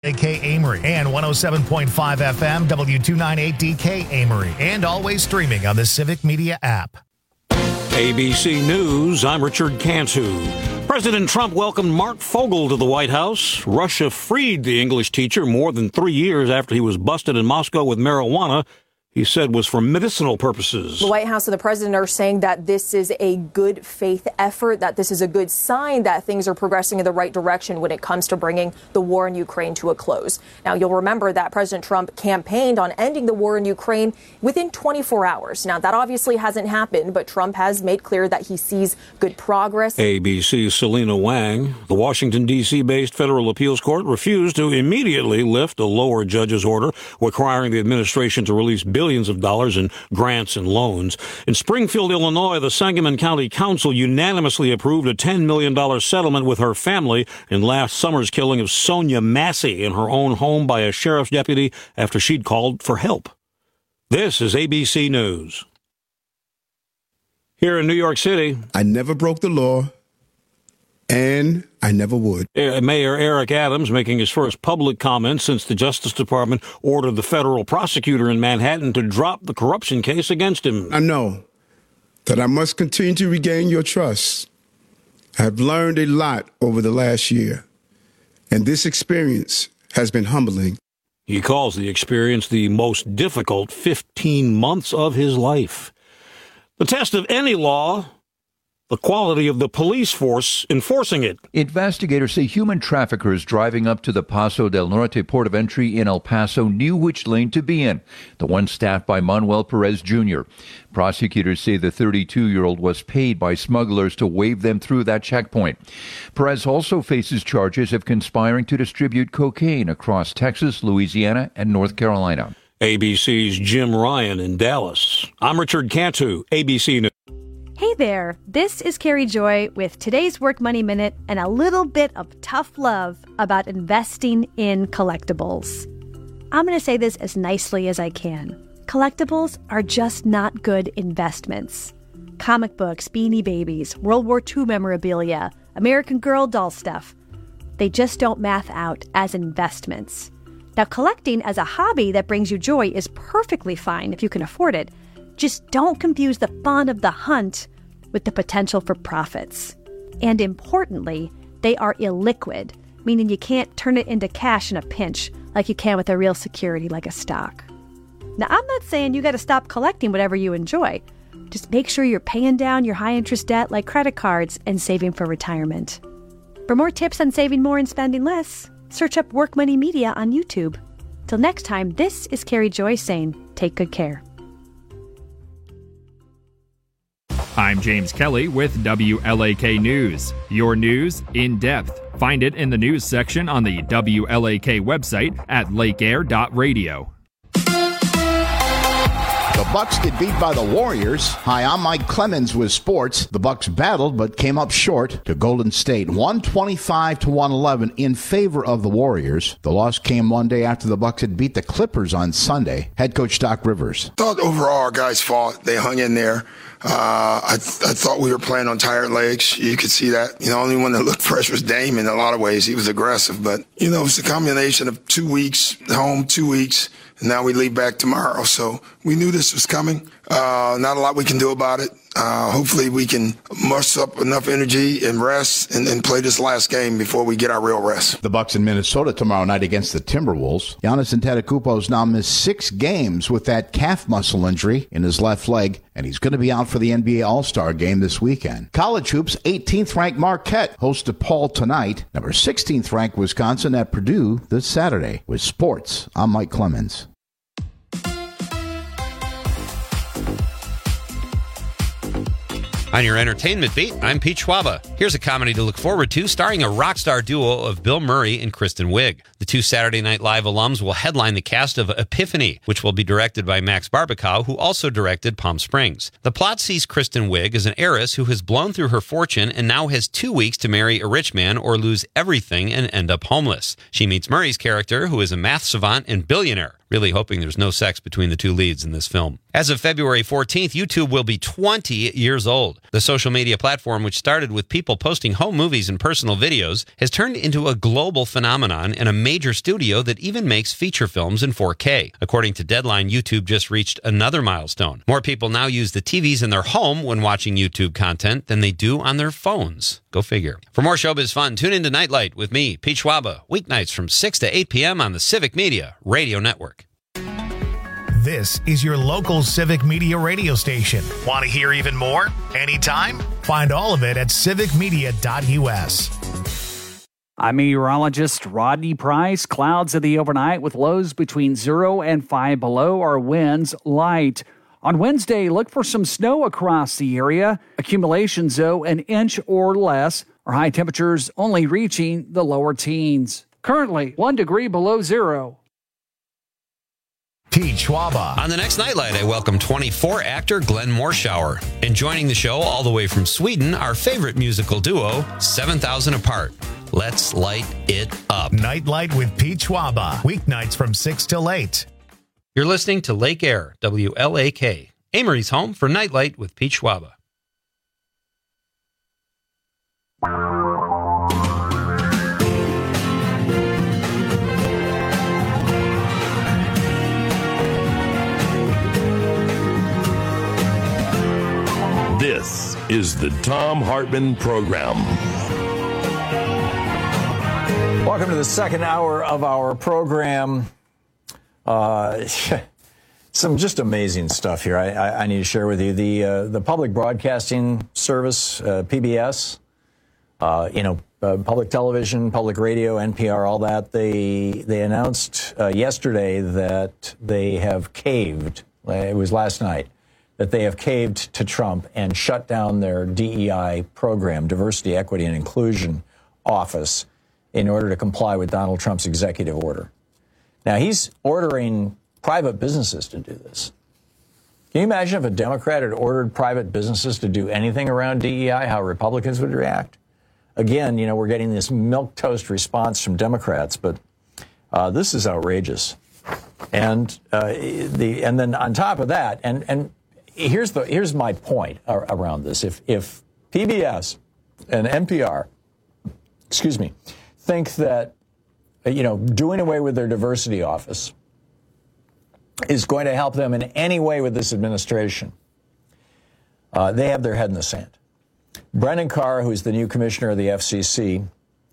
DK Amory and 107.5 FM W298DK Amory, and always streaming on the Civic Media app. ABC News, I'm Richard Cantu. President Trump welcomed Mark Fogel to the White House. Russia freed the English teacher more than 3 years after he was busted in Moscow with marijuana he said was for medicinal purposes. The White House and the president are saying that this is a good faith effort, that this is a good sign that things are progressing in the right direction when it comes to bringing the war in Ukraine to a close. Now, you'll remember that President Trump campaigned on ending the war in Ukraine within 24 hours. Now, that obviously hasn't happened, but Trump has made clear that he sees good progress. ABC's Selena Wang. The Washington, D.C.-based federal appeals court refused to immediately lift a lower judge's order requiring the administration to release billions of dollars in grants and loans. In Springfield, Illinois, the Sangamon County Council unanimously approved a $10 million settlement with her family in last summer's killing of Sonia Massey in her own home by a sheriff's deputy after she'd called for help. This is ABC News. Here in New York City, I never broke the law, and I never would. Mayor Eric Adams making his first public comment since the Justice Department ordered the federal prosecutor in Manhattan to drop the corruption case against him. I know that I must continue to regain your trust. I have learned a lot over the last year, and this experience has been humbling. He calls the experience the most difficult 15 months of his life. The test of any law, the quality of the police force enforcing it. Investigators say human traffickers driving up to the Paso del Norte port of entry in El Paso knew which lane to be in, the one staffed by Manuel Perez Jr. Prosecutors say the 32-year-old was paid by smugglers to wave them through that checkpoint. Perez also faces charges of conspiring to distribute cocaine across Texas, Louisiana, and North Carolina. ABC's Jim Ryan in Dallas. I'm Richard Cantu, ABC News. Hey there, this is Carrie Joy with today's Work Money Minute and a little bit of tough love about investing in collectibles. I'm going to say this as nicely as I can. Collectibles are just not good investments. Comic books, Beanie Babies, World War II memorabilia, American Girl doll stuff. They just don't math out as investments. Now, collecting as a hobby that brings you joy is perfectly fine if you can afford it. Just don't confuse the fun of the hunt with the potential for profits. And importantly, they are illiquid, meaning you can't turn it into cash in a pinch like you can with a real security like a stock. Now, I'm not saying you got to stop collecting whatever you enjoy. Just make sure you're paying down your high-interest debt like credit cards and saving for retirement. For more tips on saving more and spending less, search up Work Money Media on YouTube. Till next time, this is Carrie Joy saying, take good care. I'm James Kelly with WLAK News. Your news in depth. Find it in the news section on the WLAK website at lakeair.radio. The Bucks get beat by the Warriors. Hi, I'm Mike Clemens with sports. The Bucks battled but came up short to Golden State, 125-111 in favor of the Warriors. The loss came one day after the Bucks had beat the Clippers on Sunday. Head coach Doc Rivers. I thought overall our guys fought. They hung in there. I thought we were playing on tired legs. You could see that. The only one that looked fresh was Dame in a lot of ways. He was aggressive, but it's a combination of 2 weeks home, 2 weeks. And now we leave back tomorrow. So we knew this was coming. Not a lot we can do about it. Hopefully we can muster up enough energy and rest and play this last game before we get our real rest. The Bucks in Minnesota tomorrow night against the Timberwolves. Giannis Antetokounmpo has now missed 6 games with that calf muscle injury in his left leg, and he's going to be out for the NBA All-Star game this weekend. College hoops, 18th-ranked Marquette hosts DePaul tonight. Number 16th-ranked Wisconsin at Purdue this Saturday. With sports, I'm Mike Clemens. On your entertainment beat, I'm Pete Schwaba. Here's a comedy to look forward to starring a rock star duo of Bill Murray and Kristen Wiig. The 2 Saturday Night Live alums will headline the cast of Epiphany, which will be directed by Max Barbakow, who also directed Palm Springs. The plot sees Kristen Wiig as an heiress who has blown through her fortune and now has 2 weeks to marry a rich man or lose everything and end up homeless. She meets Murray's character, who is a math savant and billionaire. Really hoping there's no sex between the two leads in this film. As of February 14th, YouTube will be 20 years old. The social media platform, which started with people posting home movies and personal videos, has turned into a global phenomenon and a major studio that even makes feature films in 4K. According to Deadline, YouTube just reached another milestone. More people now use the TVs in their home when watching YouTube content than they do on their phones. Go figure. For more showbiz fun, tune into Nightlight with me, Pete Schwaba, weeknights from 6 to 8 p.m. on the Civic Media Radio Network. This is your local Civic Media radio station. Want to hear even more? Anytime? Find all of it at civicmedia.us. I'm meteorologist Rodney Price. Clouds in the overnight with lows between 0 and 5 below. Our winds light. On Wednesday, look for some snow across the area. Accumulations, though, an inch or less. Our high temperatures only reaching the lower teens. Currently, 1 degree below zero. Pete Schwaba. On the next Nightlight, I welcome 24 actor Glenn Morshower. And joining the show all the way from Sweden, our favorite musical duo, 7,000 Apart. Let's light it up. Nightlight with Pete Schwaba. Weeknights from 6 till 8. You're listening to Lake Air, WLAK, Amory's home for Nightlight with Pete Schwaba. This is the Thom Hartmann Program. Welcome to the second hour of our program. Some just amazing stuff here I need to share with you. The Public Broadcasting Service, PBS, public television, public radio, NPR, all that, they announced yesterday that they have caved. It was last night. That they have caved to Trump and shut down their DEI program, Diversity, Equity, and Inclusion office, in order to comply with Donald Trump's executive order. Now, he's ordering private businesses to do this. Can you imagine if a Democrat had ordered private businesses to do anything around DEI, how Republicans would react? Again, we're getting this milquetoast response from Democrats, but this is outrageous. And then on top of that, and here's my point around this. If PBS and NPR, think that, doing away with their diversity office is going to help them in any way with this administration, they have their head in the sand. Brendan Carr, who's the new commissioner of the FCC,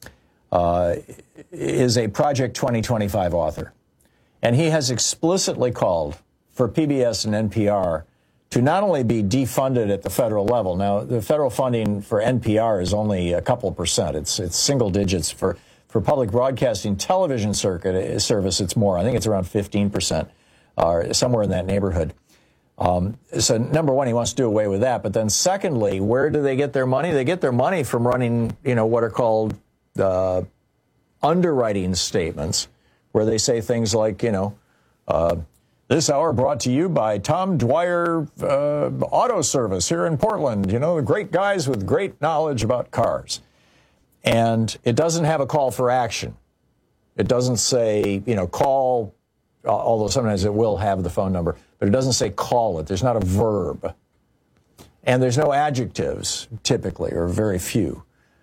is a Project 2025 author. And he has explicitly called for PBS and NPR to not only be defunded at the federal level. Now, the federal funding for NPR is only a couple of percent. It's single digits. For public broadcasting television service, it's more. I think it's around 15%, or somewhere in that neighborhood. So number one, he wants to do away with that. But then secondly, where do they get their money? They get their money from running, what are called underwriting statements, where they say things like, this hour brought to you by Tom Dwyer Auto Service here in Portland. The great guys with great knowledge about cars. And it doesn't have a call for action. It doesn't say, call, although sometimes it will have the phone number, but it doesn't say call it. There's not a verb. And there's no adjectives, typically, or very few.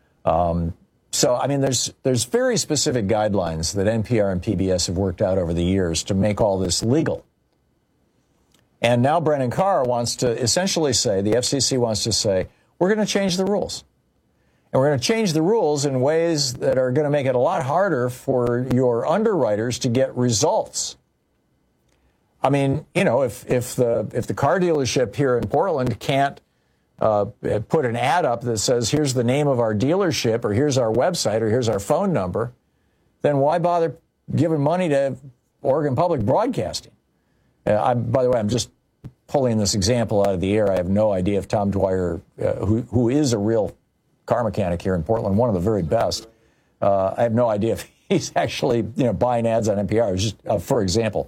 There's very specific guidelines that NPR and PBS have worked out over the years to make all this legal. And now Brendan Carr wants to essentially say, the FCC wants to say, we're going to change the rules. And we're going to change the rules in ways that are going to make it a lot harder for your underwriters to get results. I mean, if the car dealership here in Portland can't put an ad up that says, here's the name of our dealership, or here's our website, or here's our phone number, then why bother giving money to Oregon Public Broadcasting? By the way, I'm just pulling this example out of the air. I have no idea if Tom Dwyer, who is a real car mechanic here in Portland, one of the very best, I have no idea if he's actually buying ads on NPR. It's just for example.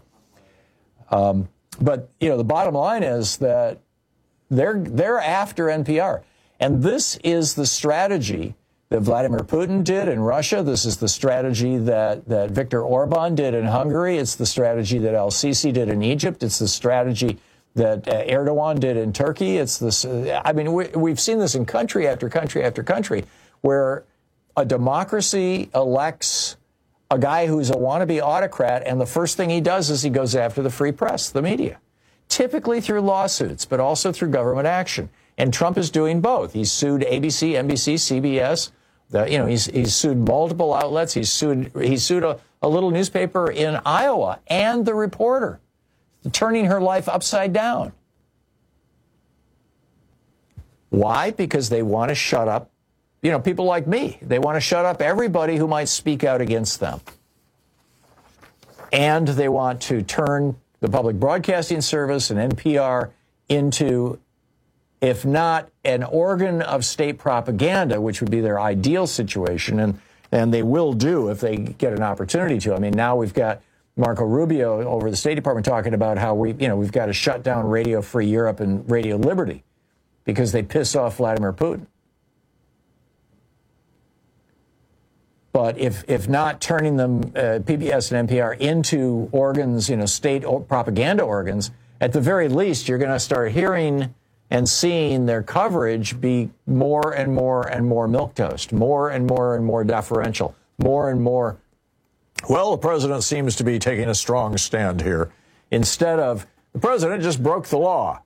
But the bottom line is that they're after NPR, and this is the strategy that Vladimir Putin did in Russia. This is the strategy that Viktor Orban did in Hungary. It's the strategy that El-Sisi did in Egypt. It's the strategy that Erdogan did in Turkey. It's this. I mean, we've seen this in country after country after country, where a democracy elects a guy who's a wannabe autocrat, and the first thing he does is he goes after the free press, the media, typically through lawsuits, but also through government action. And Trump is doing both. He's sued ABC, NBC, CBS. He's sued multiple outlets. He's sued a little newspaper in Iowa and The Reporter, turning her life upside down. Why? Because they want to shut up, people like me. They want to shut up everybody who might speak out against them. And they want to turn the public broadcasting service and NPR into, if not an organ of state propaganda, which would be their ideal situation, and they will do if they get an opportunity to. I mean, now we've got Marco Rubio over the State Department talking about how we've got to shut down Radio Free Europe and Radio Liberty because they piss off Vladimir Putin. But if not turning them, PBS and NPR, into organs, state propaganda organs, at the very least, you're going to start hearing and seeing their coverage be more and more and more milquetoast, more and more deferential, more and more, well, the president seems to be taking a strong stand here, instead of, the president just broke the law.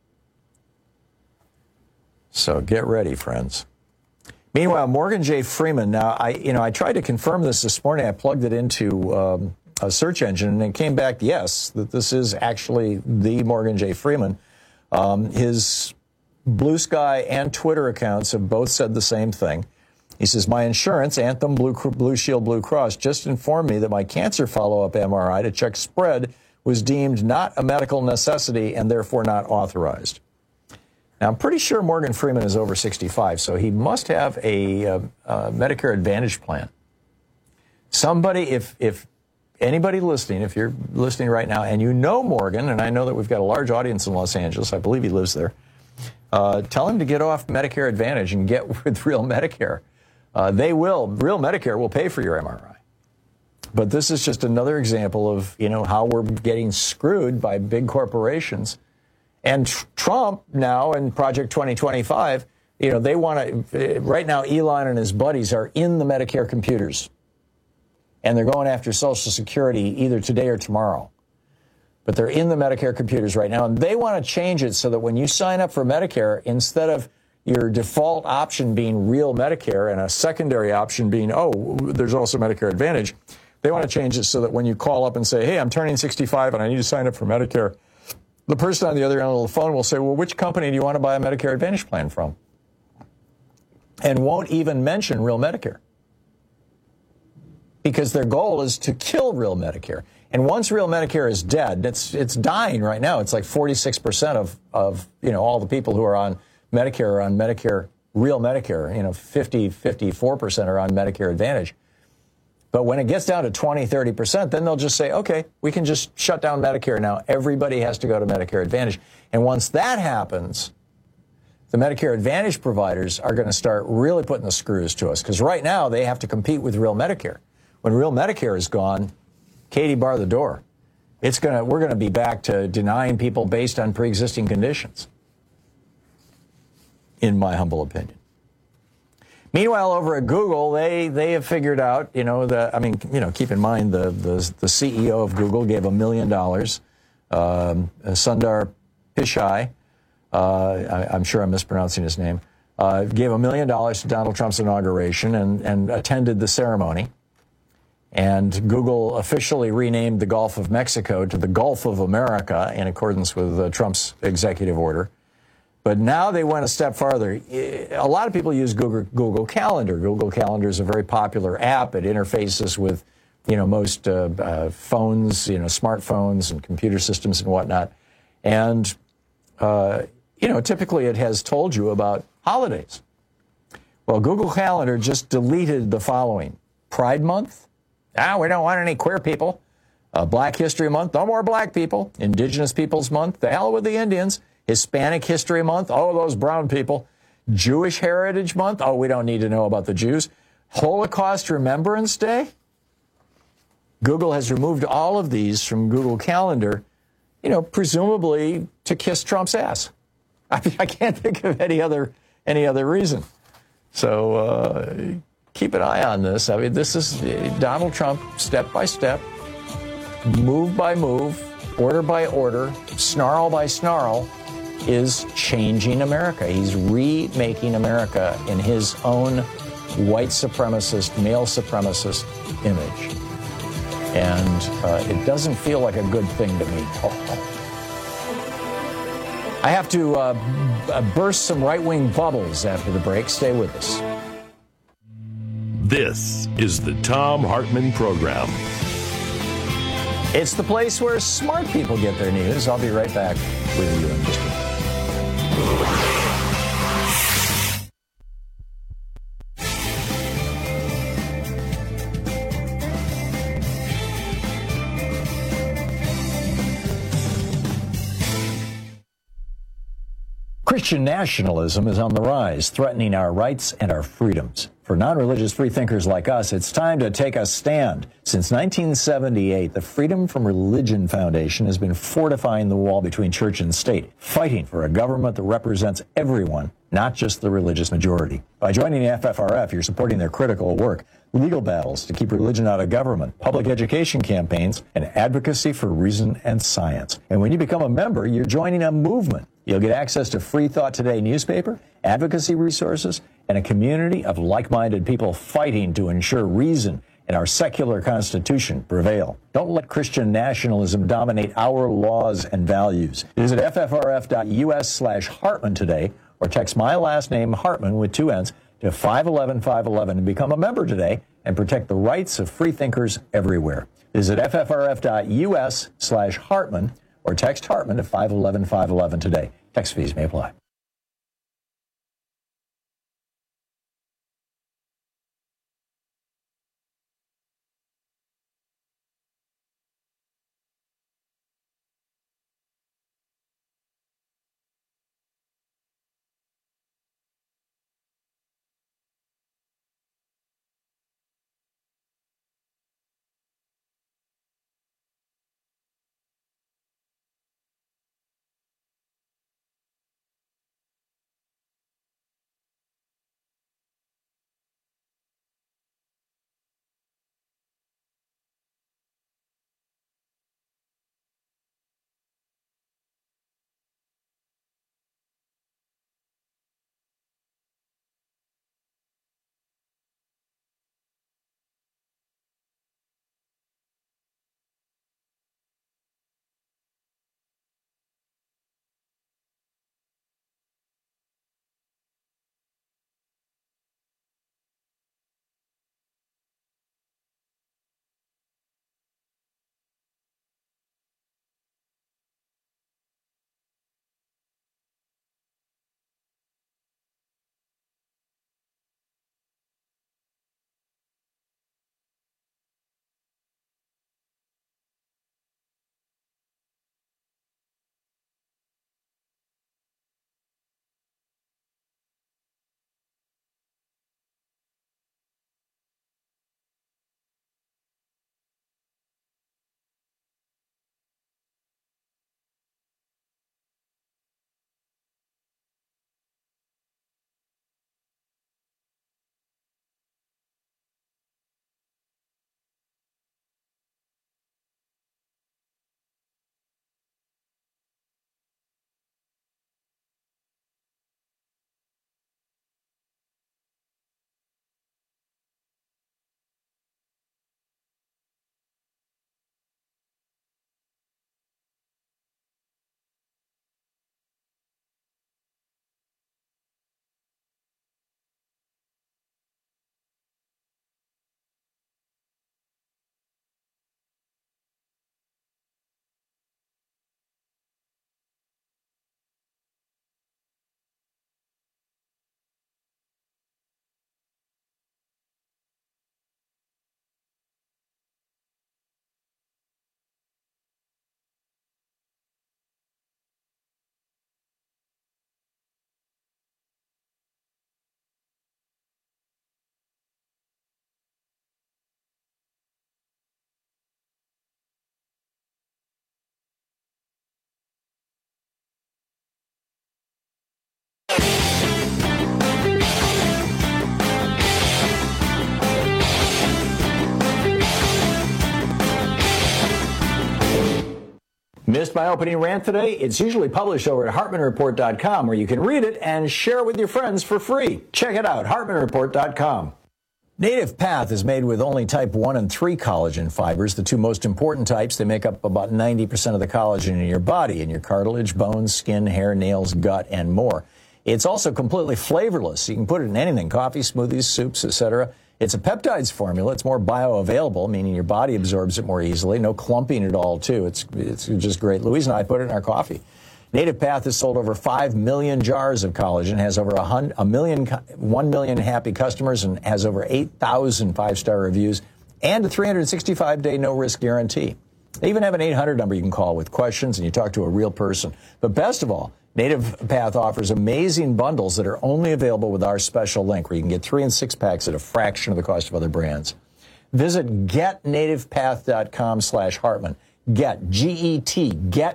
So get ready, friends. Meanwhile, Morgan J. Freeman, now, I tried to confirm this morning. I plugged it into a search engine, and it came back, yes, that this is actually the Morgan J. Freeman. His Blue Sky and Twitter accounts have both said the same thing. He says, my insurance, Anthem Blue Shield Blue Cross, just informed me that my cancer follow-up MRI to check spread was deemed not a medical necessity and therefore not authorized. Now, I'm pretty sure Morgan Freeman is over 65, so he must have a Medicare Advantage plan. Somebody, if anybody listening, if you're listening right now and you know Morgan, and I know that we've got a large audience in Los Angeles, I believe he lives there, tell him to get off Medicare Advantage and get with Real Medicare. Real Medicare will pay for your MRI. But this is just another example of, how we're getting screwed by big corporations. And Trump now in Project 2025, they want to, right now Elon and his buddies are in the Medicare computers. And they're going after Social Security either today or tomorrow. But they're in the Medicare computers right now, and they want to change it so that when you sign up for Medicare, instead of your default option being Real Medicare and a secondary option being, there's also Medicare Advantage, they want to change it so that when you call up and say, hey, I'm turning 65 and I need to sign up for Medicare, the person on the other end of the phone will say, well, which company do you want to buy a Medicare Advantage plan from? And won't even mention Real Medicare. Because their goal is to kill Real Medicare. And once Real Medicare is dead, it's dying right now. It's like 46% of all the people who are on Medicare are on Medicare, Real Medicare. 54% are on Medicare Advantage. But when it gets down to 20, 30%, then they'll just say, okay, we can just shut down Medicare now. Everybody has to go to Medicare Advantage. And once that happens, the Medicare Advantage providers are going to start really putting the screws to us. Because right now, they have to compete with Real Medicare. When Real Medicare is gone, Katie, bar the door. We're going to be back to denying people based on pre-existing conditions, in my humble opinion. Meanwhile, over at Google, they have figured out, keep in mind the CEO of Google gave $1 million, Sundar Pichai, I'm sure I'm mispronouncing his name, gave $1 million to Donald Trump's inauguration and attended the ceremony. And Google officially renamed the Gulf of Mexico to the Gulf of America in accordance with Trump's executive order. But now they went a step farther. A lot of people use Google Calendar. Google Calendar is a very popular app. It interfaces with, most phones, smartphones and computer systems and whatnot. And, typically it has told you about holidays. Well, Google Calendar just deleted the following. Pride Month? We don't want any queer people. Black History Month? No more black people. Indigenous Peoples Month? The hell with the Indians. Hispanic History Month? Oh, those brown people. Jewish Heritage Month. Oh, we don't need to know about the Jews. Holocaust Remembrance Day. Google has removed all of these from Google Calendar, presumably to kiss Trump's ass. I can't think of any other reason. So keep an eye on this. I mean, this is Donald Trump, step by step, move by move, order by order, snarl by snarl, is changing America. He's remaking America in his own white supremacist, male supremacist image. And it doesn't feel like a good thing to me. I have to burst some right-wing bubbles after the break. Stay with us. This is the Thom Hartmann Program. It's the place where smart people get their news. I'll be right back with you in just a minute. Christian nationalism is on the rise, threatening our rights and our freedoms. For non-religious freethinkers like us, it's time to take a stand. Since 1978, the Freedom from Religion Foundation has been fortifying the wall between church and state, fighting for a government that represents everyone, not just the religious majority. By joining the FFRF, you're supporting their critical work, legal battles to keep religion out of government, public education campaigns, and advocacy for reason and science. And when you become a member, you're joining a movement. You'll get access to Free Thought Today newspaper, advocacy resources, and a community of like-minded people fighting to ensure reason and our secular constitution prevail. Don't let Christian nationalism dominate our laws and values. Visit ffrf.us/Hartman today, or text my last name, Hartman, with 2 N's, to 511-511 and become a member today and protect the rights of freethinkers everywhere. Visit ffrf.us/Hartman or text Hartman to 511-511 today. Text fees may apply. Missed my opening rant today? It's usually published over at HartmanReport.com, where you can read it and share it with your friends for free. Check it out, HartmanReport.com. Native Path is made with only type 1 and 3 collagen fibers, the two most important types. They make up about 90% of the collagen in your body, in your cartilage, bones, skin, hair, nails, gut, and more. It's also completely flavorless. You can put it in anything, coffee, smoothies, soups, etc. It's a peptides formula. It's more bioavailable, meaning your body absorbs it more easily. No clumping at all, too. It's just great. Louise and I put it in our coffee. Native Path has sold over 5 million jars of collagen, has over 1 million happy customers, and has over 8,000 five-star reviews, and a 365-day no-risk guarantee. They even have an 800 number you can call with questions, and you talk to a real person. But best of all, Native Path offers amazing bundles that are only available with our special link, where you can get 3 and 6 packs at a fraction of the cost of other brands. Visit getnativepath.com/Hartman. Get, G-E-T,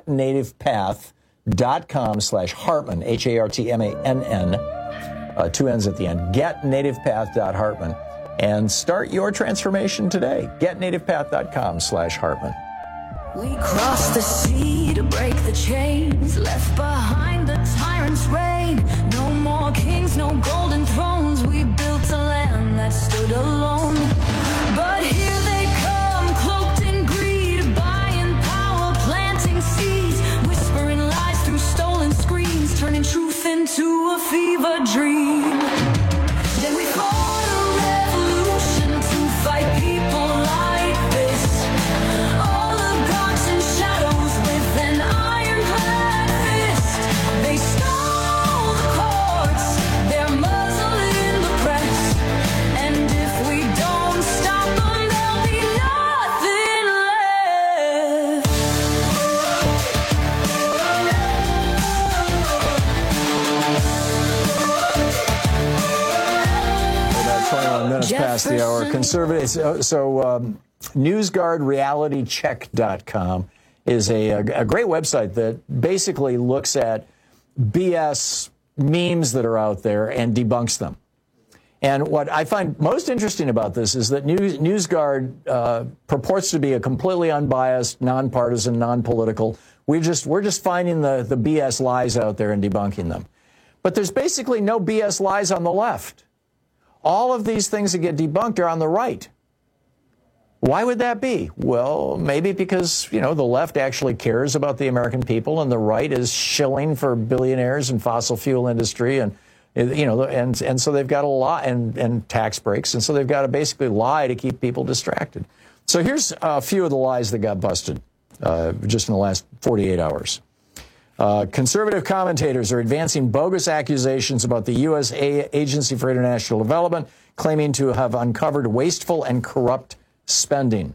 getnativepath.com/Hartman, Hartmann, 2 N's at the end. Getnativepath.Hartman, and start your transformation today. Getnativepath.com/Hartman. We crossed the sea to break the chains, left behind the tyrant's reign. No more kings, no golden thrones. We built a land that stood alone. But here they come, cloaked in greed, buying power, planting seeds, whispering lies through stolen screens, turning truth into a fever dream. Then we fought a revolution to fight people like this. All the gods and shadows with an ironclad fist. They stole the courts, they're muzzling the press. And if we don't stop them, there'll be nothing left. About 21 minutes past the hour. Conservatives. NewsGuardRealityCheck.com is a great website that basically looks at BS memes that are out there and debunks them. And what I find most interesting about this is that NewsGuard purports to be a completely unbiased, nonpartisan, non-political. We're just finding the BS lies out there and debunking them. But there's basically no BS lies on the left. All of these things that get debunked are on the right. Why would that be? Well, maybe because, the left actually cares about the American people and the right is shilling for billionaires and fossil fuel industry and so they've got a lot and tax breaks. And so they've got to basically lie to keep people distracted. So here's a few of the lies that got busted just in the last 48 hours. Conservative commentators are advancing bogus accusations about the U.S. Agency for International Development, claiming to have uncovered wasteful and corrupt spending.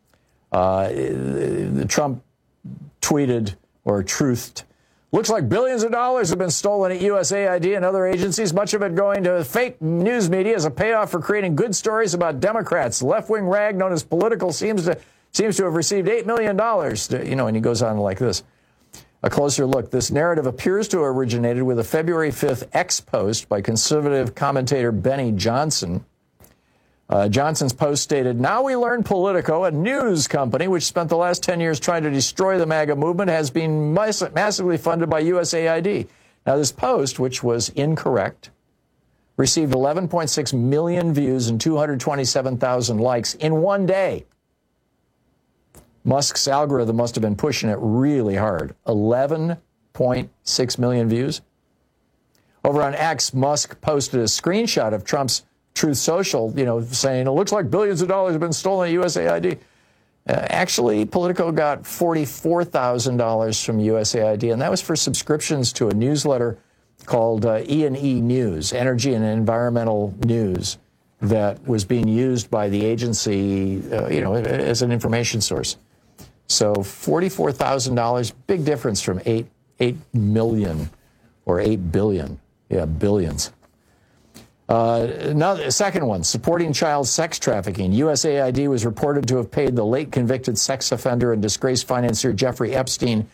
Trump tweeted or truthed, looks like billions of dollars have been stolen at USAID and other agencies, much of it going to fake news media as a payoff for creating good stories about Democrats. The left-wing rag known as Political seems to have received $8 million. And he goes on like this. A closer look. This narrative appears to have originated with a February 5th X post by conservative commentator Benny Johnson. Johnson's post stated, "Now we learn Politico, a news company which spent the last 10 years trying to destroy the MAGA movement, has been massively funded by USAID." Now, this post, which was incorrect, received 11.6 million views and 227,000 likes in one day. Musk's algorithm must have been pushing it really hard. 11.6 million views. Over on X, Musk posted a screenshot of Trump's Truth Social, saying, it looks like billions of dollars have been stolen at USAID. Actually, Politico got $44,000 from USAID, and that was for subscriptions to a newsletter called E&E News, Energy and Environmental News, that was being used by the agency, as an information source. So $44,000, big difference from 8 million or 8 billion. Yeah, billions. Now, the second one, supporting child sex trafficking. USAID was reported to have paid the late convicted sex offender and disgraced financier Jeffrey Epstein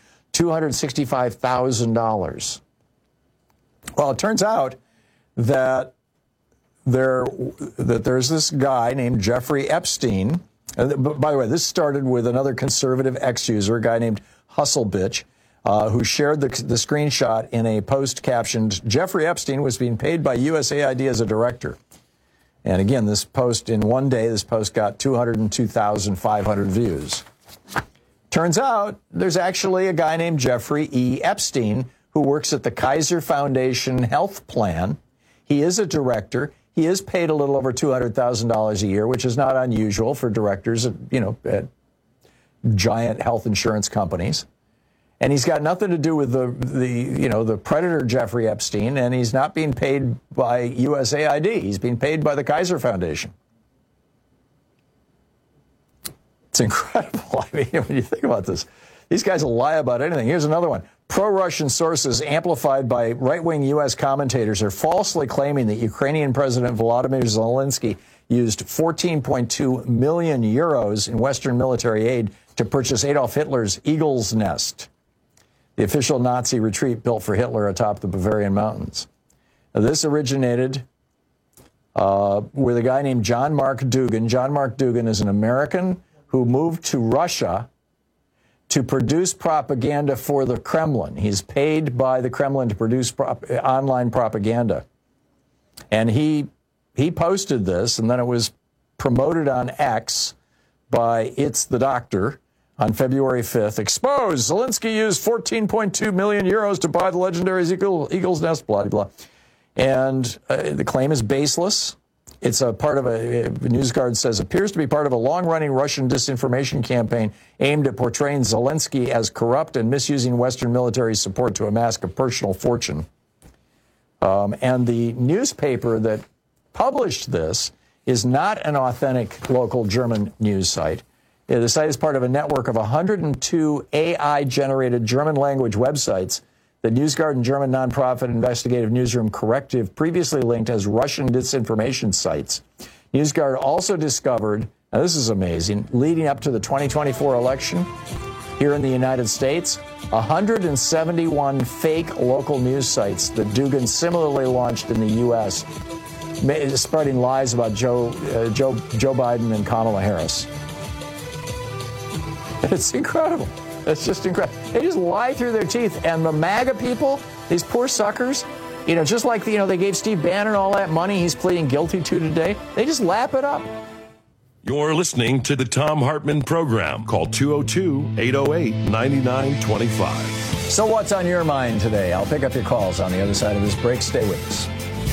$265,000. Well, it turns out that there's this guy named Jeffrey Epstein By the way, this started with another conservative ex-user, a guy named Hustlebitch, who shared the screenshot in a post captioned, Jeffrey Epstein was being paid by USAID as a director. And again, this post, in one day, this post got 202,500 views. Turns out there's actually a guy named Jeffrey E. Epstein who works at the Kaiser Foundation Health Plan. He is a director. He is paid a little over $200,000 a year, which is not unusual for directors at giant health insurance companies. And he's got nothing to do with the predator Jeffrey Epstein, and he's not being paid by USAID. He's being paid by the Kaiser Foundation. It's incredible. I mean, when you think about this, these guys will lie about anything. Here's another one. Pro-Russian sources amplified by right-wing U.S. commentators are falsely claiming that Ukrainian President Volodymyr Zelensky used 14.2 million euros in Western military aid to purchase Adolf Hitler's Eagle's Nest, the official Nazi retreat built for Hitler atop the Bavarian mountains. Now, this originated with a guy named John Mark Dougan. John Mark Dougan is an American who moved to Russia to produce propaganda for the Kremlin. He's paid by the Kremlin to produce online propaganda. And he posted this, and then it was promoted on X by It's the Doctor on February 5th. Exposed! Zelensky used 14.2 million euros to buy the legendary Eagle's Nest, blah, blah, blah. And the claim is baseless. It's a part of NewsGuard says, appears to be part of a long-running Russian disinformation campaign aimed at portraying Zelensky as corrupt and misusing Western military support to amass a personal fortune. And the newspaper that published this is not an authentic local German news site. The site is part of a network of 102 AI-generated German-language websites that NewsGuard and German nonprofit investigative newsroom Corrective previously linked as Russian disinformation sites. NewsGuard also discovered, now this is amazing, leading up to the 2024 election here in the United States, 171 fake local news sites that Dougan similarly launched in the U.S., spreading lies about Joe Biden and Kamala Harris. It's incredible. It's just incredible. They just lie through their teeth. And the MAGA people, these poor suckers, just like, they gave Steve Bannon all that money he's pleading guilty to today, they just lap it up. You're listening to the Thom Hartmann Program. Call 202-808-9925. So what's on your mind today? I'll pick up your calls on the other side of this break. Stay with us.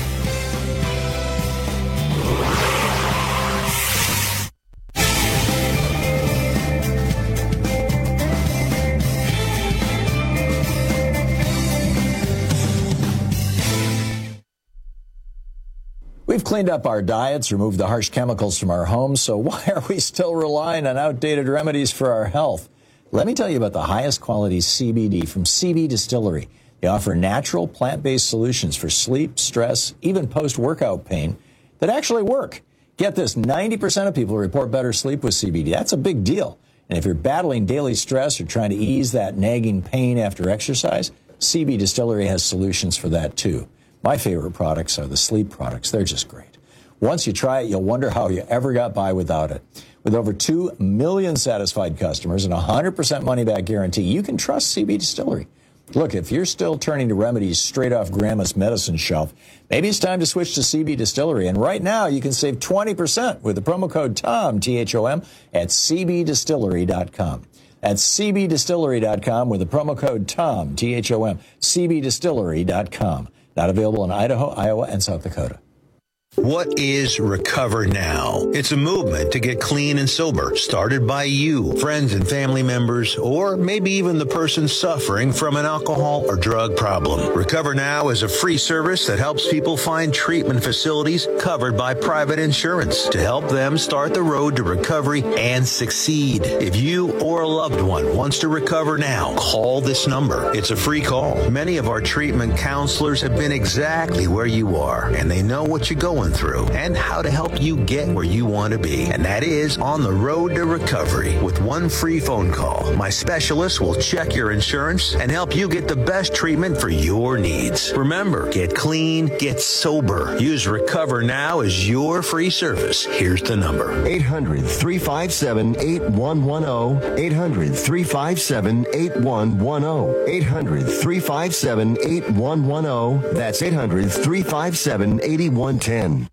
We've cleaned up our diets, removed the harsh chemicals from our homes, so why are we still relying on outdated remedies for our health? Let me tell you about the highest quality CBD from CB Distillery. They offer natural, plant-based solutions for sleep, stress, even post-workout pain that actually work. Get this, 90% of people report better sleep with CBD. That's a big deal. And if you're battling daily stress or trying to ease that nagging pain after exercise, CB Distillery has solutions for that too. My favorite products are the sleep products. They're just great. Once you try it, you'll wonder how you ever got by without it. With over 2 million satisfied customers and a 100% money-back guarantee, you can trust CB Distillery. Look, if you're still turning to remedies straight off Grandma's medicine shelf, maybe it's time to switch to CB Distillery. And right now, you can save 20% with the promo code TOM, T-H-O-M, at cbdistillery.com. That's cbdistillery.com with the promo code TOM, T-H-O-M, cbdistillery.com. Not available in Idaho, Iowa, and South Dakota. What is Recover Now? It's a movement to get clean and sober, started by you, friends and family members, or maybe even the person suffering from an alcohol or drug problem. Recover Now is a free service that helps people find treatment facilities covered by private insurance to help them start the road to recovery and succeed. If you or a loved one wants to recover now, call this number. It's a free call. Many of our treatment counselors have been exactly where you are, and they know what you're going going through and how to help you get where you want to be. And that is on the road to recovery. With one free phone call, my specialist will check your insurance and help you get the best treatment for your needs. Remember, get clean, get sober. Use Recover Now as your free service. Here's the number. 800-357-8110. 800-357-8110. 800-357-8110. That's 800-357-8110.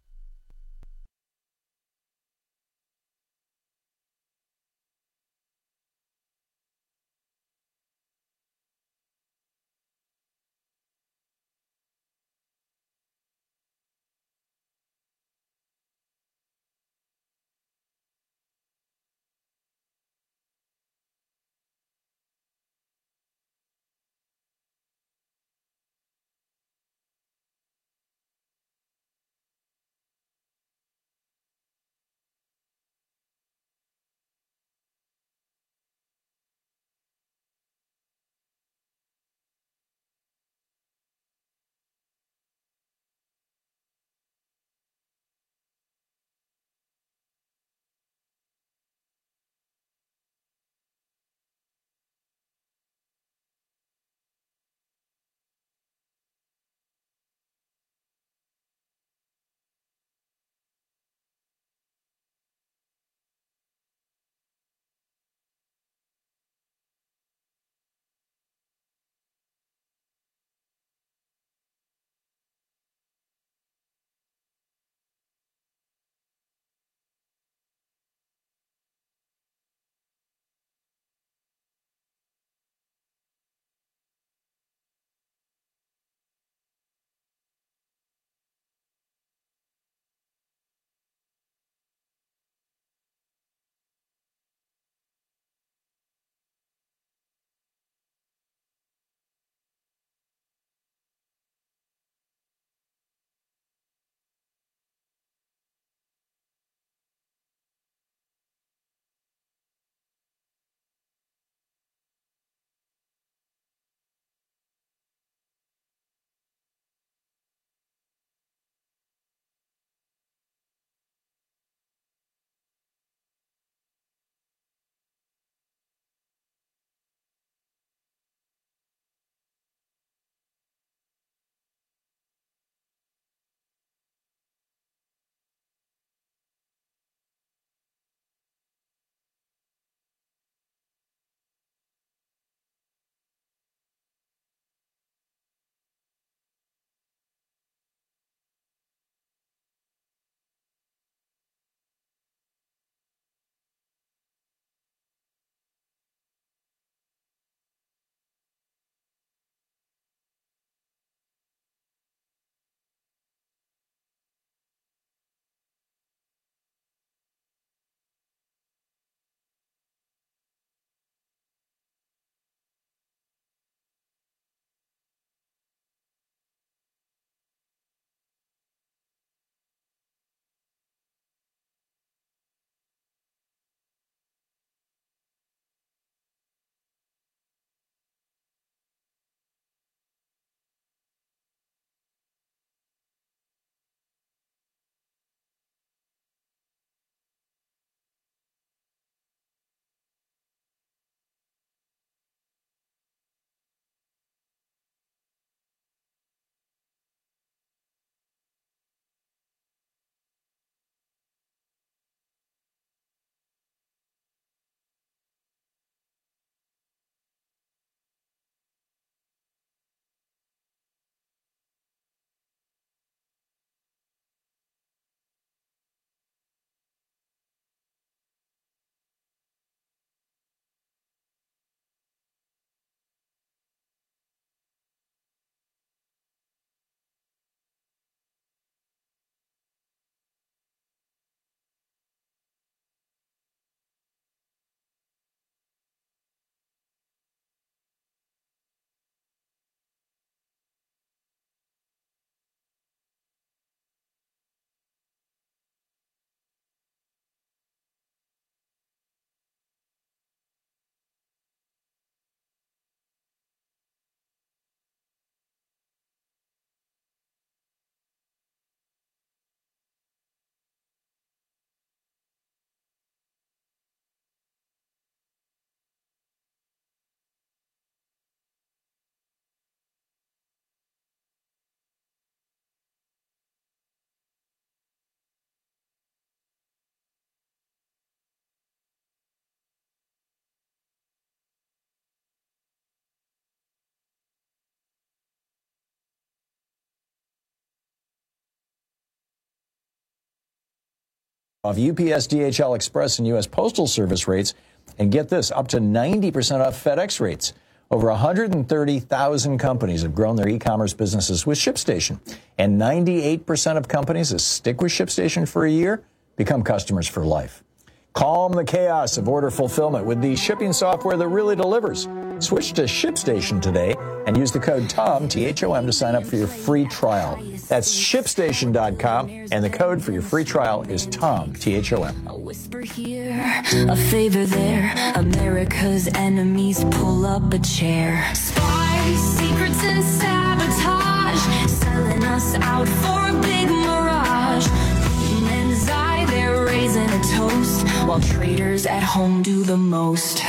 off UPS, DHL Express, and U.S. Postal Service rates. And get this, up to 90% off FedEx rates. Over 130,000 companies have grown their e-commerce businesses with ShipStation. And 98% of companies that stick with ShipStation for a year become customers for life. Calm the chaos of order fulfillment with the shipping software that really delivers. Switch to ShipStation today and use the code TOM, T-H-O-M, to sign up for your free trial. That's ShipStation.com, and the code for your free trial is TOM, T-H-O-M. A whisper here, a favor there. America's enemies pull up a chair. Spies, secrets, and sabotage, selling us out for a big mirage. Putin and Xi, they're raising a toast, while traitors at home do the most.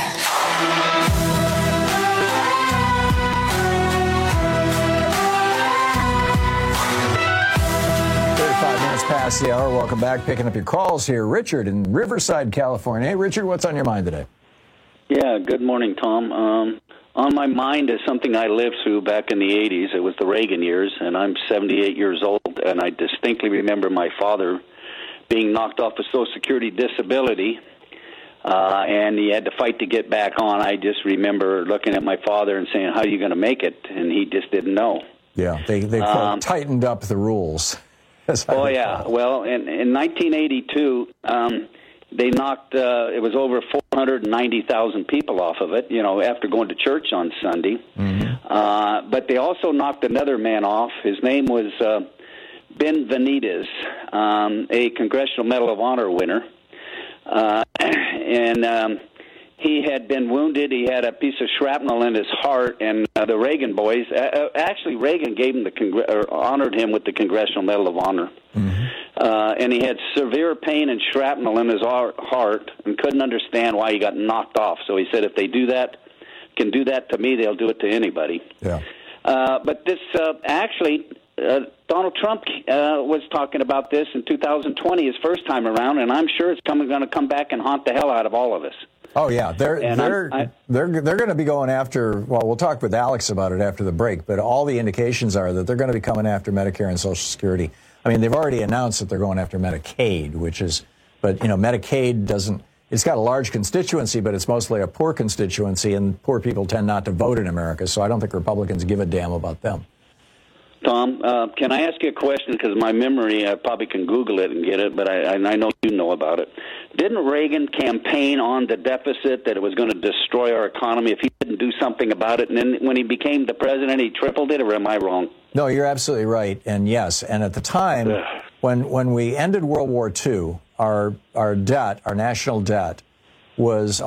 5 minutes past the hour. Welcome back. Picking up your calls here. Richard in Riverside, California. Hey, Richard, what's on your mind today? Yeah, good morning, Tom. On my mind is something I lived through back in the 80s. It was the Reagan years, and I'm 78 years old, and I distinctly remember my father being knocked off of Social Security disability, and he had to fight to get back on. I just remember looking at my father and saying, how are you going to make it? And he just didn't know. Yeah, they tightened up the rules. Oh, yeah. Well, in 1982, they knocked, it was over 490,000 people off of it, after going to church on Sunday. Mm-hmm. But they also knocked another man off. His name was Ben Benitez, a Congressional Medal of Honor winner. And he had been wounded. He had a piece of shrapnel in his heart, and the Reagan boys, actually Reagan gave him honored him with the Congressional Medal of Honor. Mm-hmm. And he had severe pain and shrapnel in his heart and couldn't understand why he got knocked off. So he said, if they can do that to me, they'll do it to anybody. Yeah. But this Donald Trump was talking about this in 2020, his first time around, and I'm sure it's going to come back and haunt the hell out of all of us. Oh yeah, they're going to be going after. Well, we'll talk with Alex about it after the break. But all the indications are that they're going to be coming after Medicare and Social Security. I mean, they've already announced that they're going after Medicaid, but Medicaid doesn't. It's got a large constituency, but it's mostly a poor constituency, and poor people tend not to vote in America. So I don't think Republicans give a damn about them. Tom, can I ask you a question? Because my memory, I probably can Google it and get it, but I know you know about it. Didn't Reagan campaign on the deficit, that it was going to destroy our economy if he didn't do something about it? And then when he became the president, he tripled it, or am I wrong? No, you're absolutely right. And yes, and at the time, when we ended World War II, our debt, our national debt, was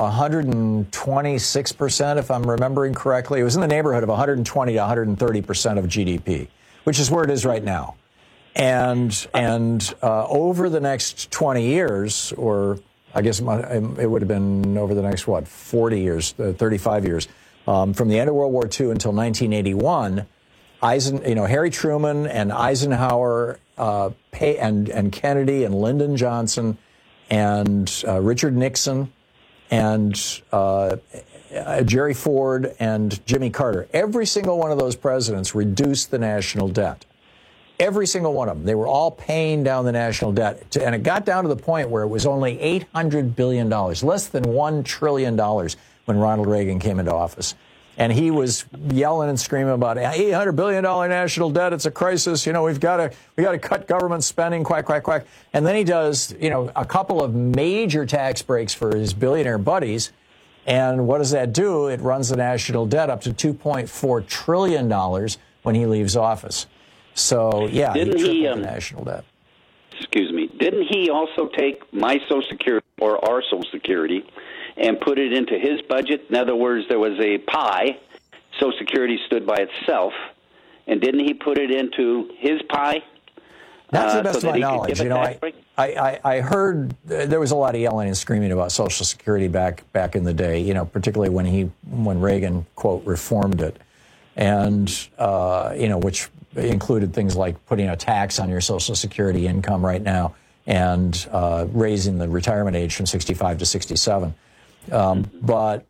126%, if I'm remembering correctly. It was in the neighborhood of 120 to 130% of GDP, which is where it is right now. And over the next 20 years, or I guess it would have been over the next, 40 years, 35 years, from the end of World War II until 1981, Harry Truman and Eisenhower, and Kennedy and Lyndon Johnson and Richard Nixon and Jerry Ford and Jimmy Carter. Every single one of those presidents reduced the national debt. Every single one of them. They were all paying down the national debt. And it got down to the point where it was only $800 billion, less than $1 trillion when Ronald Reagan came into office. And he was yelling and screaming about $800 billion national debt. It's a crisis. We've got to cut government spending, quack, quack, quack. And then he does, a couple of major tax breaks for his billionaire buddies. And what does that do? It runs the national debt up to $2.4 trillion when he leaves office. So, yeah, he tripled the national debt. Excuse me. Didn't he also take my Social Security, or our Social Security, and put it into his budget? In other words, there was a pie. Social Security stood by itself. And didn't he put it into his pie? Not to the best of my knowledge. I heard there was a lot of yelling and screaming about Social Security back in the day, particularly when Reagan, quote, reformed it. And, which included things like putting a tax on your Social Security income right now and raising the retirement age from 65 to 67. But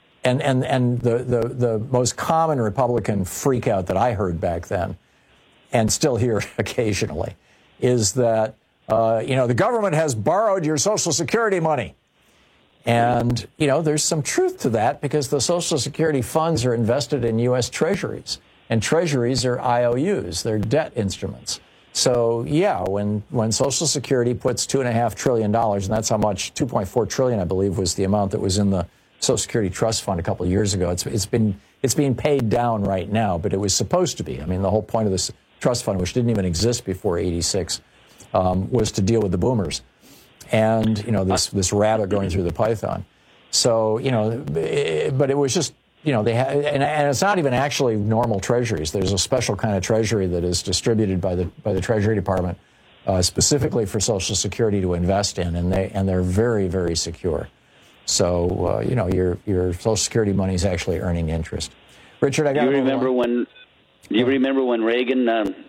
the most common Republican freak out that I heard back then, and still hear occasionally, is that the government has borrowed your Social Security money. And, there's some truth to that because the Social Security funds are invested in U.S. treasuries. And treasuries are IOUs. They're debt instruments. So, yeah, when Social Security puts $2.5 trillion, and that's how much, $2.4 trillion, I believe, was the amount that was in the Social Security Trust Fund a couple of years ago. It's being paid down right now, but it was supposed to be. I mean, the whole point of this trust fund, which didn't even exist before *86, was to deal with the boomers. And, this rabbit going through the python. So, but it was just, they had, and it's not even actually normal treasuries. There's a special kind of treasury that is distributed by the Treasury Department specifically for Social Security to invest in, and they're very, very secure. So, your Social Security money is actually earning interest. Richard, I got to remember when Reagan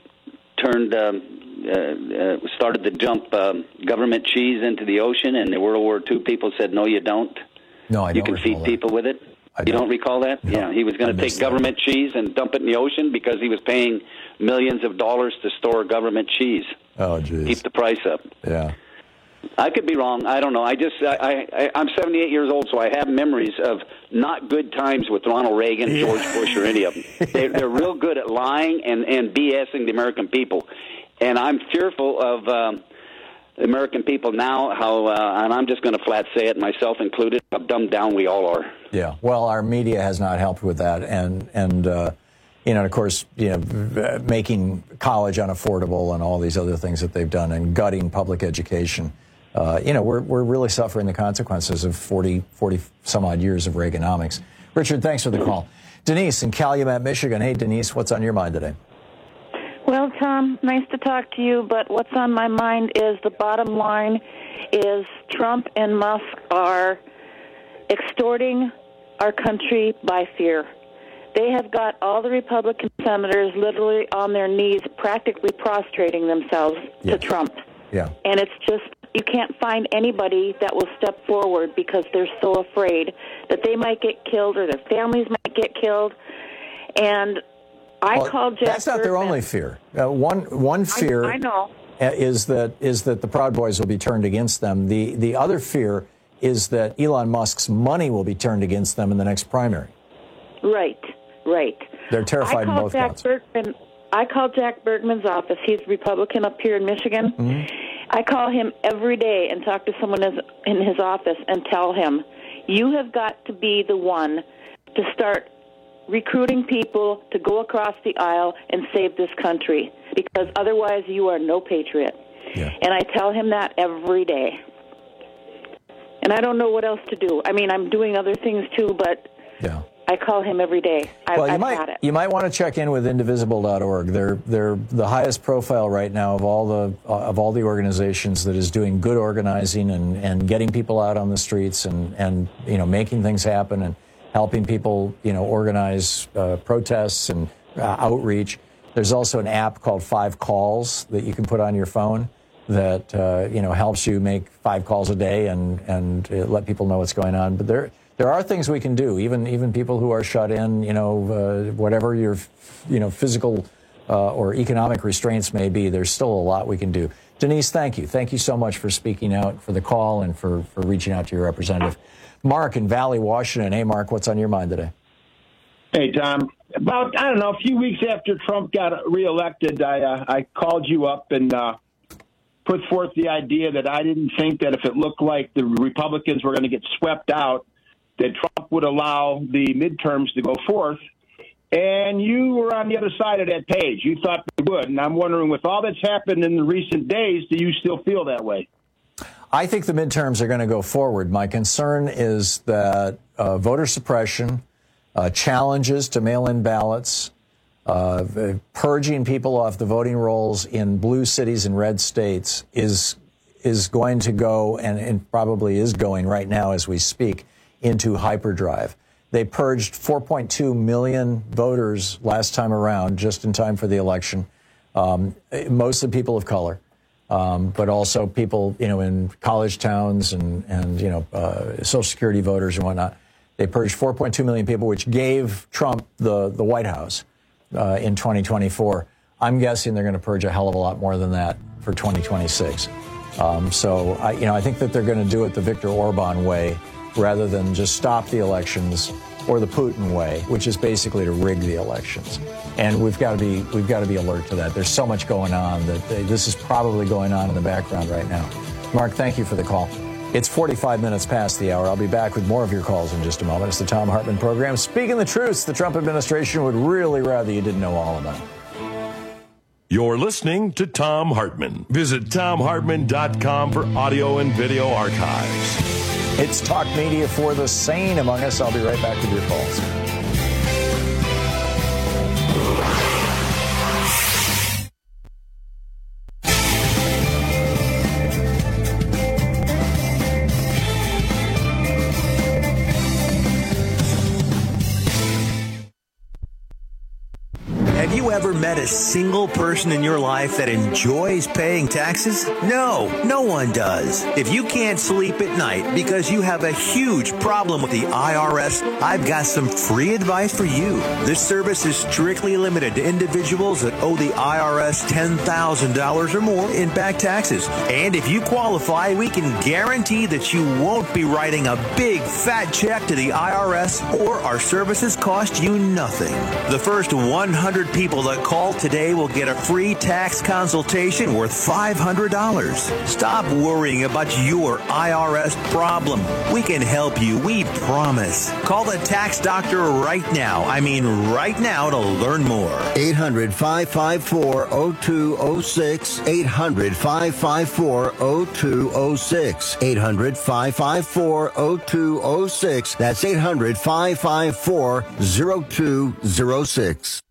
started to dump government cheese into the ocean, and the World War II people said, "No, you don't. No, I don't. You can feed people with it." You don't recall that? No, yeah, he was going to take government cheese and dump it in the ocean because he was paying millions of dollars to store government cheese. Oh, geez. Keep the price up. Yeah. I could be wrong. I don't know. I'm 78 years old, so I have memories of not good times with Ronald Reagan, George Bush, or any of them. They're real good at lying and BSing the American people. And I'm fearful of the American people now, and I'm just going to flat say it, myself included, how dumbed down we all are. Yeah. Well, our media has not helped with that. And of course, making college unaffordable and all these other things that they've done and gutting public education. We're really suffering the consequences of 40 some odd years of Reaganomics. Richard, thanks for the call. Denise in Calumet, Michigan. Hey, Denise, what's on your mind today? Well, Tom, nice to talk to you, but what's on my mind is the bottom line is Trump and Musk are extorting our country by fear. They have got all the Republican senators literally on their knees, practically prostrating themselves to Trump. Yeah. And it's just, you can't find anybody that will step forward because they're so afraid that they might get killed or their families might get killed. And I called Jack That's not Bergman. their only fear. One fear I know. is that the Proud Boys will be turned against them. The other fear is that Elon Musk's money will be turned against them in the next primary. Right. They're terrified in both counts. I called Jack Bergman's office. He's Republican up here in Michigan. Mm-hmm. I call him every day and talk to someone in his office and tell him, you have got to be the one to start recruiting people to go across the aisle and save this country, because otherwise you are no patriot. Yeah. And I tell him that every day. And I don't know what else to do. I mean, I'm doing other things too, but yeah. I call him every day. You might want to check in with Indivisible.org. They're the highest profile right now of all the organizations that is doing good organizing and getting people out on the streets and making things happen and helping people organize protests and outreach. There's also an app called 5 Calls that you can put on your phone that helps you make 5 calls a day and let people know what's going on. But there are things we can do, even people who are shut in, whatever your, physical or economic restraints may be, there's still a lot we can do. Denise, thank you. Thank you so much for speaking out, for the call, and for reaching out to your representative. Mark in Valley, Washington. Hey, Mark, what's on your mind today? Hey, Tom. About, a few weeks after Trump got reelected, I called you up and put forth the idea that I didn't think that if it looked like the Republicans were going to get swept out, that Trump would allow the midterms to go forth. And you were on the other side of that page. You thought they would. And I'm wondering, with all that's happened in the recent days, do you still feel that way? I think the midterms are going to go forward. My concern is that voter suppression, challenges to mail-in ballots, purging people off the voting rolls in blue cities and red states is going to go, and probably is going right now as we speak, into hyperdrive. They purged 4.2 million voters last time around, just in time for the election. Most of the people of color, but also people, in college towns and Social Security voters and whatnot. They purged 4.2 million people, which gave Trump the White House in 2024. I'm guessing they're going to purge a hell of a lot more than that for 2026. So I think that they're going to do it the Viktor Orban way rather than just stop the elections, or the Putin way, which is basically to rig the elections. And we've got to be alert to that. There's so much going on that this is probably going on in the background right now. Mark, thank you for the call. It's 45 minutes past the hour. I'll be back with more of your calls in just a moment. It's the Thom Hartmann program. Speaking the truth, the Trump administration would really rather you didn't know all about it. You're listening to Thom Hartmann. Visit ThomHartmann.com for audio and video archives. It's talk media for the sane among us. I'll be right back with your calls. Have you ever met a single person in your life that enjoys paying taxes? No one does. If you can't sleep at night because you have a huge problem with the IRS, I've got some free advice for you. This service is strictly limited to individuals that owe the IRS $10,000 or more in back taxes. And if you qualify, we can guarantee that you won't be writing a big fat check to the IRS, or our services cost you nothing. The first 100 people that call today will get a free tax consultation worth $500. Stop worrying about your IRS problem. We can help you, we promise. Call the tax doctor right now. I mean right now, to learn more. 800-554-0206. 800-554-0206. 800-554-0206. That's 800-554-0206.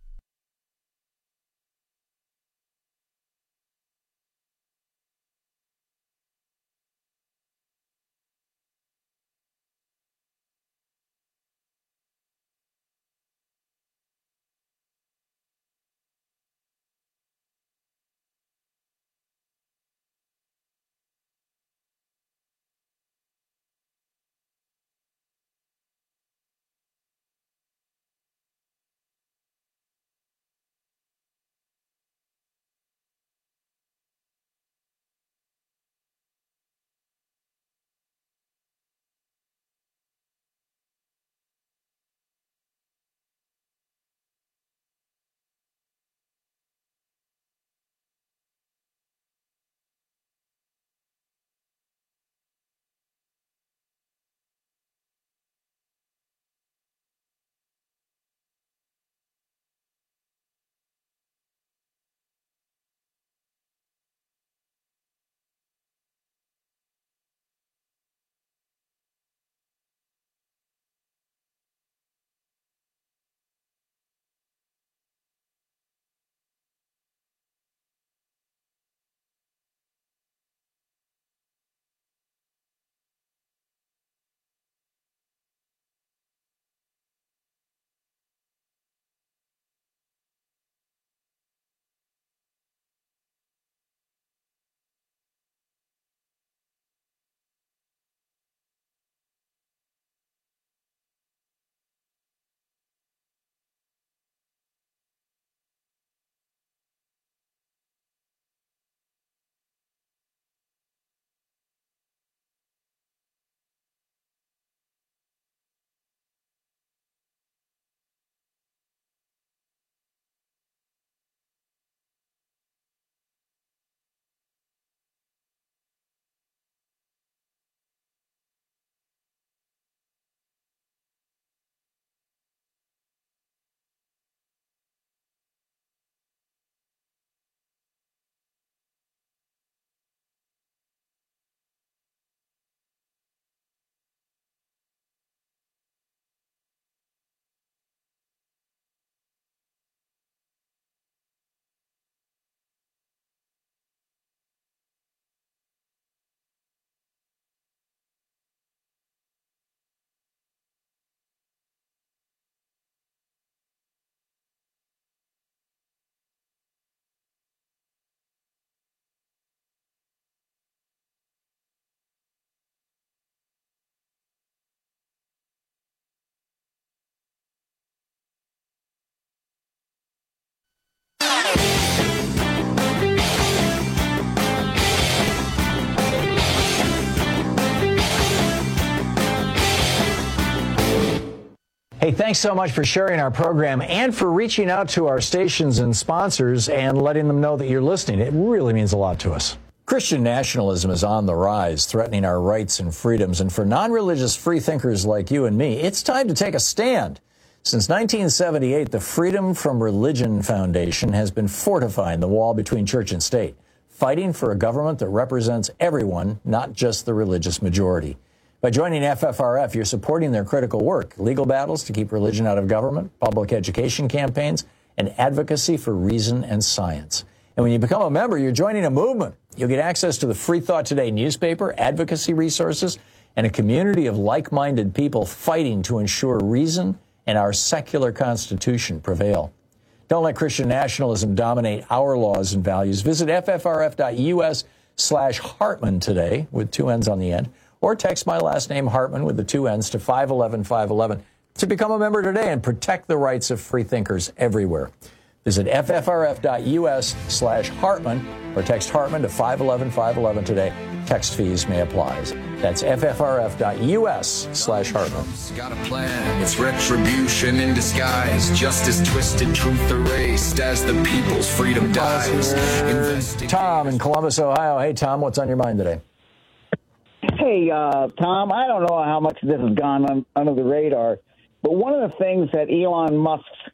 Hey, thanks so much for sharing our program and for reaching out to our stations and sponsors and letting them know that you're listening. It really means a lot to us. Christian nationalism is on the rise, threatening our rights and freedoms. And for non-religious free thinkers like you and me, it's time to take a stand. Since 1978, the Freedom from Religion Foundation has been fortifying the wall between church and state, fighting for a government that represents everyone, not just the religious majority. By joining FFRF, you're supporting their critical work, legal battles to keep religion out of government, public education campaigns, and advocacy for reason and science. And when you become a member, you're joining a movement. You'll get access to the Free Thought Today newspaper, advocacy resources, and a community of like-minded people fighting to ensure reason and our secular Constitution prevail. Don't let Christian nationalism dominate our laws and values. Visit ffrf.us/Hartman today with 2 N's on the end, or text my last name Hartman with the 2 N's to 511-511 to become a member today and protect the rights of free thinkers everywhere. Visit ffrf.us/Hartman or text Hartman to 511-511 today. Text fees may apply. That's ffrf.us/Hartman. Got a plan. It's retribution in disguise. Justice twisted, truth erased as the people's freedom dies. Tom in Columbus, Ohio. Hey, Tom, what's on your mind today? Hey, Tom, I don't know how much this has gone under the radar, but one of the things that Elon Musk's,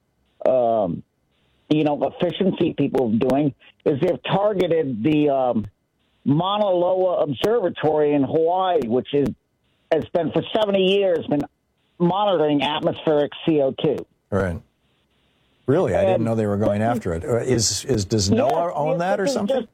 efficiency people are doing is they've targeted the Mauna Loa Observatory in Hawaii, which has been for 70 years been monitoring atmospheric CO2. Right. Really? I didn't know they were going after it. Does NOAA own that or something?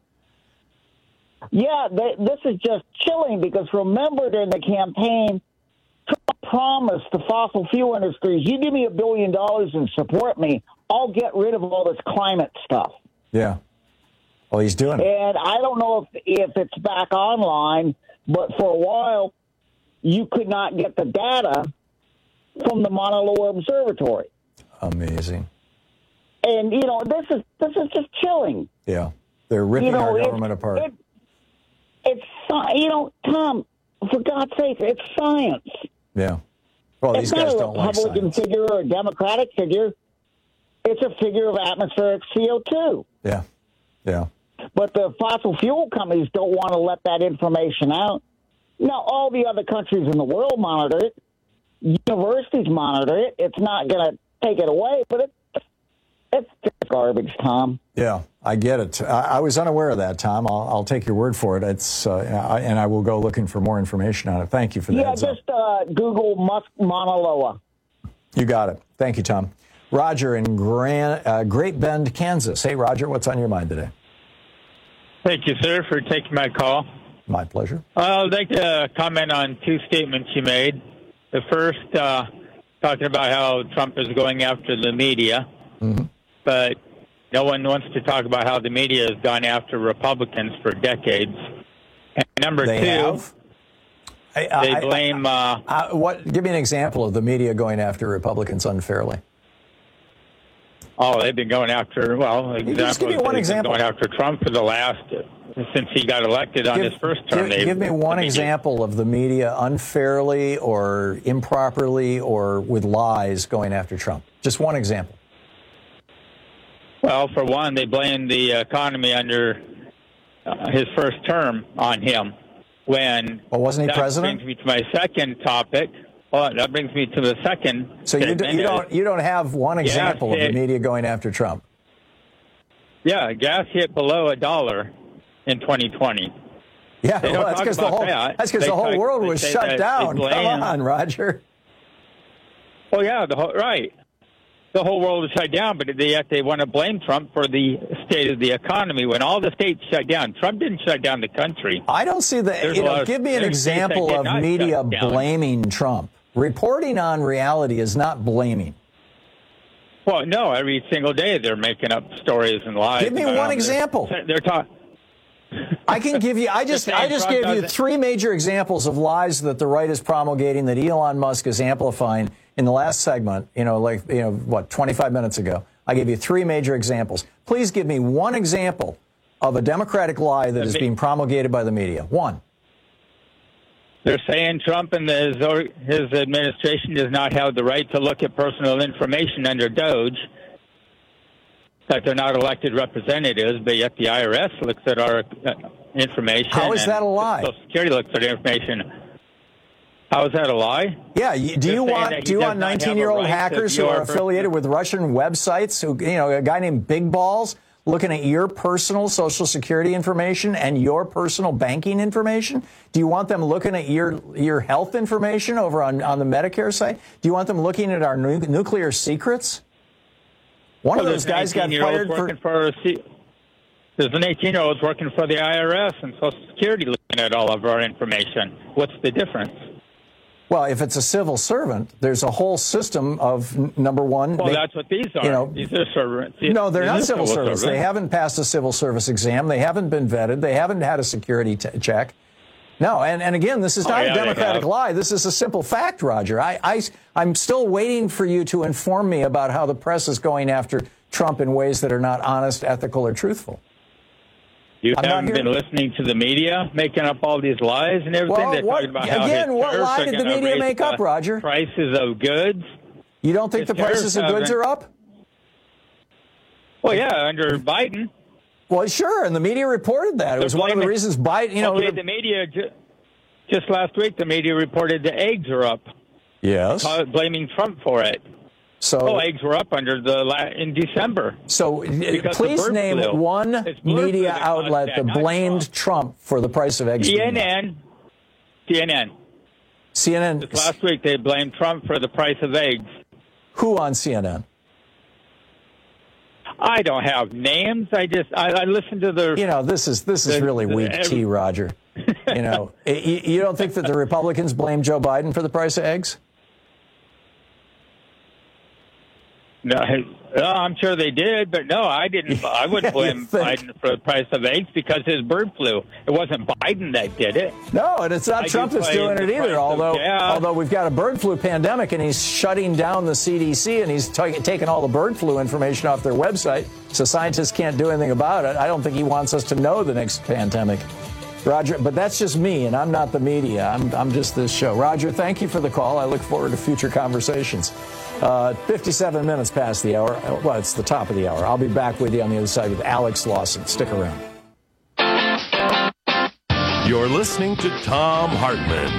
This is just chilling because remember during the campaign, Trump promised the fossil fuel industries, you give me $1 billion and support me, I'll get rid of all this climate stuff. Yeah. Well, he's doing it. And I don't know if it's back online, but for a while, you could not get the data from the Mauna Loa Observatory. Amazing. And, this is just chilling. Yeah. They're ripping our government apart. It's, Tom, for God's sake, it's science. Yeah. Well, these guys don't like science. It's not a Republican figure or a Democratic figure. It's a figure of atmospheric CO2. Yeah. Yeah. But the fossil fuel companies don't want to let that information out. Now, all the other countries in the world monitor it. Universities monitor it. It's not going to take it away, but it's just garbage, Tom. Yeah, I get it. I was unaware of that, Tom. I'll take your word for it. It's and I will go looking for more information on it. Thank you for that. Yeah, just Google Musk Mauna Loa. You got it. Thank you, Tom. Roger in Great Bend, Kansas. Hey, Roger, what's on your mind today? Thank you, sir, for taking my call. My pleasure. I'd like to comment on 2 statements you made. The first, talking about how Trump is going after the media, but no one wants to talk about how the media has gone after Republicans for decades. And number two, they blame... Give me an example of the media going after Republicans unfairly. Oh, they've been going after, Just give me one example. Going after Trump for the last, since he got elected on his first term. Give me one example of the media unfairly or improperly or with lies going after Trump. Just one example. Well, for one, they blamed the economy under his first term on him. Wasn't he president? That brings me to my second topic. Well, that brings me to the second. So you don't have one example of the media going after Trump? Yeah, gas hit below $1 in 2020. Yeah, well, that's because the whole world was shut down. Come on, Roger. Oh yeah, right. The whole world was shut down, but yet they want to blame Trump for the state of the economy when all the states shut down. Trump didn't shut down the country. I don't see that. Give me an example of media blaming Trump. Reporting on reality is not blaming. Well, no, every single day they're making up stories and lies. Give me one example. They're talking. I can give you. I just gave you 3 major examples of lies that the right is promulgating that Elon Musk is amplifying in the last segment. 25 minutes ago. I gave you 3 major examples. Please give me one example of a Democratic lie that is being promulgated by the media. One. They're saying Trump and his administration does not have the right to look at personal information under DOJ, that they're not elected representatives, but yet the IRS looks at our information. How is that a lie? Social Security looks at information. How is that a lie? Yeah, do you want 19-year-old hackers who are affiliated with Russian websites, who, a guy named Big Balls, looking at your personal Social Security information and your personal banking information? Do you want them looking at your health information over on the Medicare site? Do you want them looking at our nuclear secrets? One of those guys got fired There's an 18-year-old working for the IRS and Social Security looking at all of our information. What's the difference? Well, if it's a civil servant, there's a whole system of, number one... Well, that's what these are. These are servants. No, they're not civil servants. They haven't passed a civil service exam. They haven't been vetted. They haven't had a security check. No, and again, this is not a Democratic lie. This is a simple fact, Roger. I'm still waiting for you to inform me about how the press is going after Trump in ways that are not honest, ethical, or truthful. You haven't been listening to the media making up all these lies and everything? Well, what lie did the media make up, Roger? Prices of goods. You don't think the prices of goods are up? Well, yeah, under Biden. Well, sure, and the media reported that. It was one of the reasons Biden, Okay, the media, just last week, the media reported the eggs are up. Yes. Blaming Trump for it. So eggs were up in December. So please name one media outlet that blamed Trump for the price of eggs. CNN. Just last week they blamed Trump for the price of eggs. Who on CNN? I don't have names. I listen to the. This is really weak tea, Roger. You don't think that the Republicans blame Joe Biden for the price of eggs? No, I'm sure they did, but no, I didn't. I wouldn't blame Biden for the price of eggs because his bird flu. It wasn't Biden that did it. No, and it's not Trump that's doing it either. Although we've got a bird flu pandemic, and he's shutting down the CDC, and he's taking all the bird flu information off their website, so scientists can't do anything about it. I don't think he wants us to know the next pandemic. Roger, but that's just me, and I'm not the media. I'm just this show. Roger, thank you for the call. I look forward to future conversations. 57 minutes past the hour. Well, it's the top of the hour. I'll be back with you on the other side with Alex Lawson. Stick around. You're listening to Thom Hartmann.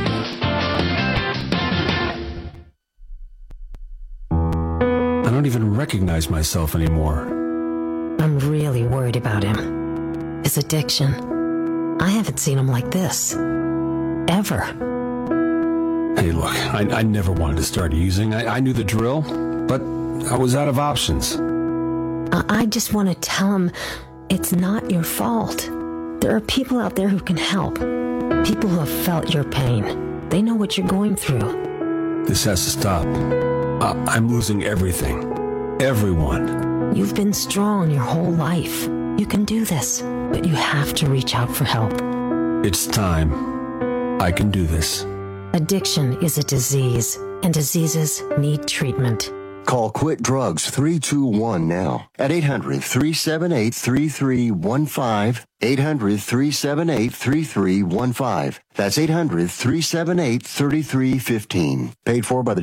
I don't even recognize myself anymore. I'm really worried about him. His addiction. I haven't seen him like this. Ever. Hey, look, I never wanted to start using. I knew the drill, but I was out of options. I just want to tell him it's not your fault. There are people out there who can help. People who have felt your pain. They know what you're going through. This has to stop. I'm losing everything. Everyone. You've been strong your whole life. You can do this, but you have to reach out for help. It's time. I can do this. Addiction is a disease, and diseases need treatment. Call Quit Drugs 321 now at 800-378-3315. 800-378-3315. That's 800-378-3315. Paid for by the